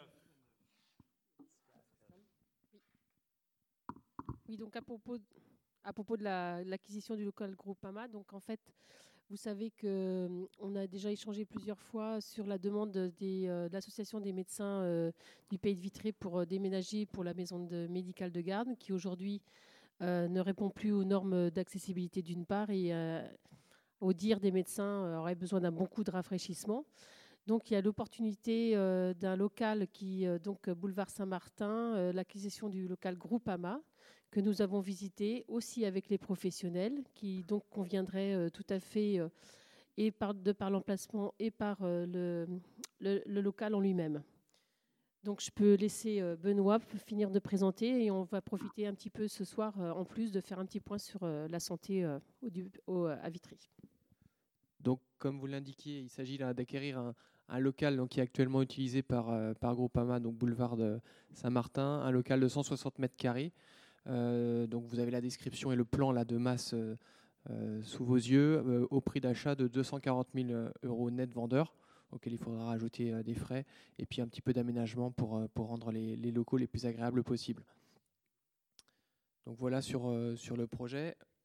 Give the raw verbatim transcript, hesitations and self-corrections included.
Oui, donc à propos, à propos de la- l'acquisition du local Groupama, donc en fait, vous savez qu'on a déjà échangé plusieurs fois sur la demande des, euh, de l'association des médecins euh, du Pays de Vitré pour euh, déménager pour la maison de, médicale de garde, qui aujourd'hui euh, ne répond plus aux normes d'accessibilité d'une part et euh, au dire des médecins euh, aurait besoin d'un bon coup de rafraîchissement. Donc il y a l'opportunité euh, d'un local qui, euh, donc boulevard Saint-Martin, euh, l'acquisition du local Groupama que nous avons visité aussi avec les professionnels qui donc conviendrait euh, tout à fait euh, et par, de par l'emplacement et par euh, le, le, le local en lui-même. Donc je peux laisser euh, Benoît finir de présenter et on va profiter un petit peu ce soir euh, en plus de faire un petit point sur euh, la santé euh, au, au, à Vitry. Donc, comme vous l'indiquiez, il s'agit là d'acquérir un, un local donc, qui est actuellement utilisé par, euh, par Groupama, donc boulevard de Saint-Martin, un local de cent soixante mètres carrés. Euh, donc, vous avez la description et le plan là, de masse euh, euh, sous vos yeux, euh, au prix d'achat de deux cent quarante mille euros net vendeur, auquel il faudra rajouter euh, des frais, et puis un petit peu d'aménagement pour, euh, pour rendre les, les locaux les plus agréables possibles. Donc voilà sur, euh, sur le projet.